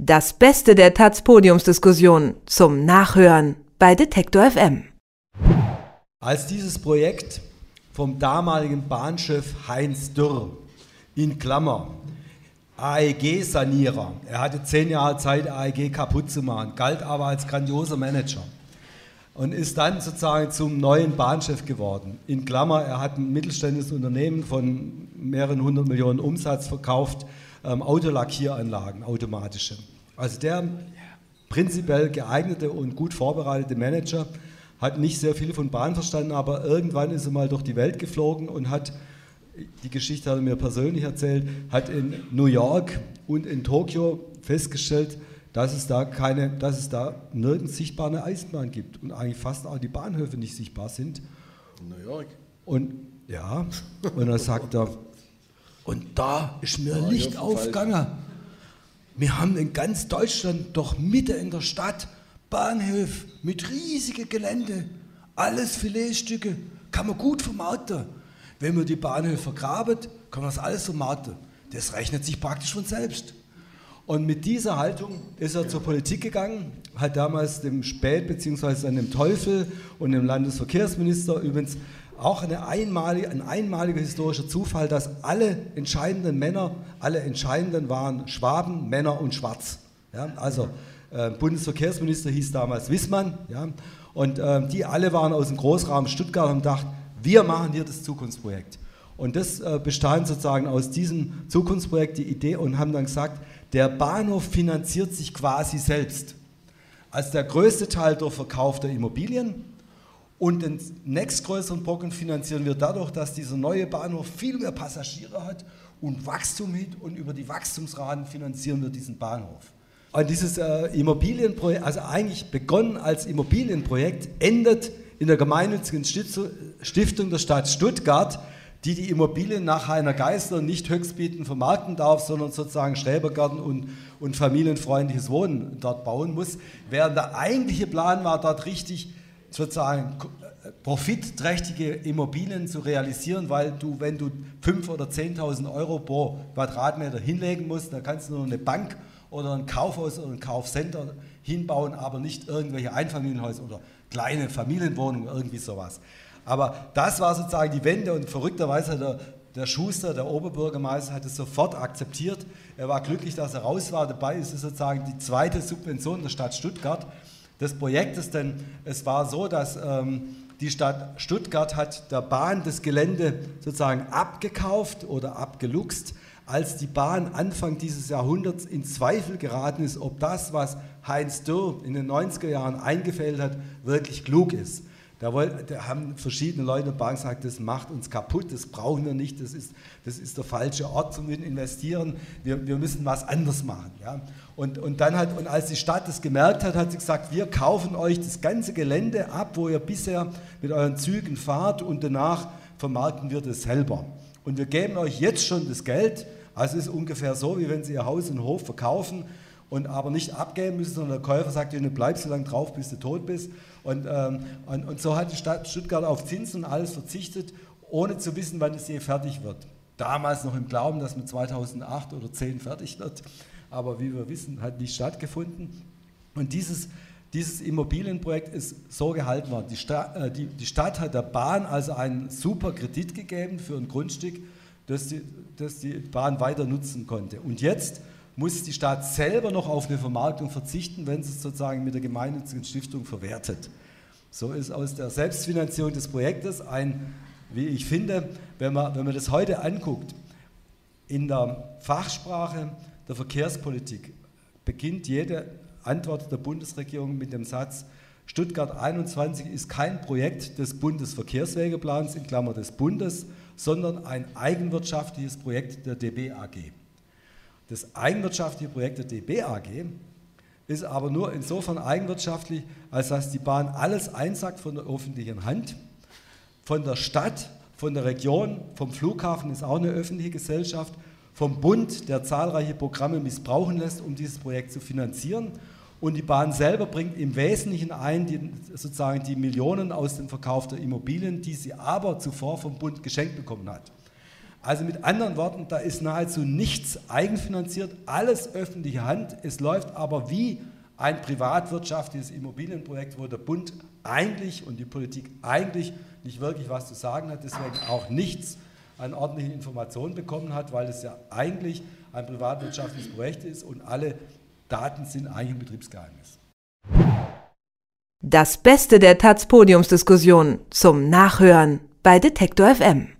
Das Beste der taz-Podiumsdiskussion zum Nachhören bei Detektor FM. Als dieses Projekt vom damaligen Bahnchef Heinz Dürr in Klammer AEG-Sanierer, er hatte 10 Jahre Zeit, AEG kaputt zu machen, galt aber als grandioser Manager und ist dann sozusagen zum neuen Bahnchef geworden. In Klammer, er hat ein mittelständisches Unternehmen von mehreren 100 Millionen Umsatz verkauft, Autolackieranlagen, automatische. Also der prinzipiell geeignete und gut vorbereitete Manager hat nicht sehr viel von Bahn verstanden, aber irgendwann ist er mal durch die Welt geflogen und hat, die Geschichte hat er mir persönlich erzählt, hat in New York und in Tokio festgestellt, dass es da nirgends sichtbar eine Eisenbahn gibt und eigentlich fast auch die Bahnhöfe nicht sichtbar sind. In New York? Und ja, und dann sagt er, und da ist mir Licht aufgegangen. Wir haben in ganz Deutschland, doch Mitte in der Stadt, Bahnhöfe mit riesigen Gelände, alles Filetstücke, kann man gut vermarkten. Wenn man die Bahnhöfe vergraben, kann man das alles vermarkten. Das rechnet sich praktisch von selbst. Und mit dieser Haltung ist er zur Politik gegangen, hat damals dem Späth bzw. an dem Teufel und dem Landesverkehrsminister übrigens auch ein einmaliger historischer Zufall, dass alle entscheidenden waren Schwaben, Männer und Schwarz. Ja, also Bundesverkehrsminister hieß damals Wissmann, ja, und die alle waren aus dem Großraum Stuttgart und haben gedacht, wir machen hier das Zukunftsprojekt. Und das bestand sozusagen aus diesem Zukunftsprojekt die Idee und haben dann gesagt, der Bahnhof finanziert sich quasi selbst. Also der größte Teil durch Verkauf der Immobilien. Und den nächstgrößeren Brocken finanzieren wir dadurch, dass dieser neue Bahnhof viel mehr Passagiere hat und Wachstum hat und über die Wachstumsraten finanzieren wir diesen Bahnhof. Und dieses Immobilienprojekt, also eigentlich begonnen als Immobilienprojekt, endet in der gemeinnützigen Stiftung der Stadt Stuttgart, die Immobilien nach Heiner Geißler nicht höchstbietend vermarkten darf, sondern sozusagen Schrebergärten und familienfreundliches Wohnen dort bauen muss, während der eigentliche Plan war, dort richtig sozusagen profitträchtige Immobilien zu realisieren, weil du, wenn du 5.000 oder 10.000 Euro pro Quadratmeter hinlegen musst, dann kannst du nur eine Bank oder ein Kaufhaus oder ein Kaufcenter hinbauen, aber nicht irgendwelche Einfamilienhäuser oder kleine Familienwohnungen, irgendwie sowas. Aber das war sozusagen die Wende und verrückterweise hat der Schuster, der Oberbürgermeister, hat es sofort akzeptiert. Er war glücklich, dass er raus war. Dabei ist es sozusagen die zweite Subvention der Stadt Stuttgart des Projektes, denn es war so, dass die Stadt Stuttgart hat der Bahn das Gelände sozusagen abgekauft oder abgeluchst, als die Bahn Anfang dieses Jahrhunderts in Zweifel geraten ist, ob das, was Heinz Dürr in den 90er Jahren eingefällt hat, wirklich klug ist. Da haben verschiedene Leute in der Bahn gesagt, das macht uns kaputt, das brauchen wir nicht, das ist der falsche Ort zum Investieren, wir müssen was anderes machen. Ja? Und als die Stadt das gemerkt hat, hat sie gesagt, wir kaufen euch das ganze Gelände ab, wo ihr bisher mit euren Zügen fahrt und danach vermarkten wir das selber. Und wir geben euch jetzt schon das Geld, also es ist ungefähr so, wie wenn sie ihr Haus und Hof verkaufen und aber nicht abgeben müssen, sondern der Käufer sagt, du bleibst so lange drauf, bis du tot bist. Und so hat die Stadt Stuttgart auf Zinsen und alles verzichtet, ohne zu wissen, wann es je fertig wird. Damals noch im Glauben, dass man 2008 oder 2010 fertig wird, aber wie wir wissen, hat nicht stattgefunden. Und dieses Immobilienprojekt ist so gehalten worden. Die Stadt hat der Bahn also einen super Kredit gegeben für ein Grundstück, das die Bahn weiter nutzen konnte. Und jetzt muss die Stadt selber noch auf eine Vermarktung verzichten, wenn sie es sozusagen mit der gemeinnützigen Stiftung verwertet. So ist aus der Selbstfinanzierung des Projektes wie ich finde, wenn man das heute anguckt, in der Fachsprache der Verkehrspolitik beginnt jede Antwort der Bundesregierung mit dem Satz, Stuttgart 21 ist kein Projekt des Bundesverkehrswegeplans, in Klammer des Bundes, sondern ein eigenwirtschaftliches Projekt der DB AG. Das eigenwirtschaftliche Projekt der DB AG ist aber nur insofern eigenwirtschaftlich, als dass die Bahn alles einsackt von der öffentlichen Hand, von der Stadt, von der Region, vom Flughafen ist auch eine öffentliche Gesellschaft, vom Bund, der zahlreiche Programme missbrauchen lässt, um dieses Projekt zu finanzieren. Und die Bahn selber bringt im Wesentlichen sozusagen die Millionen aus dem Verkauf der Immobilien, die sie aber zuvor vom Bund geschenkt bekommen hat. Also mit anderen Worten, da ist nahezu nichts eigenfinanziert, alles öffentliche Hand. Es läuft aber wie ein privatwirtschaftliches Immobilienprojekt, wo der Bund eigentlich und die Politik eigentlich nicht wirklich was zu sagen hat, deswegen auch nichts an ordentlichen Informationen bekommen hat, weil es ja eigentlich ein privatwirtschaftliches Projekt ist und alle Daten sind eigentlich im Betriebsgeheimnis. Das Beste der taz-Podiumsdiskussion zum Nachhören bei Detektor FM.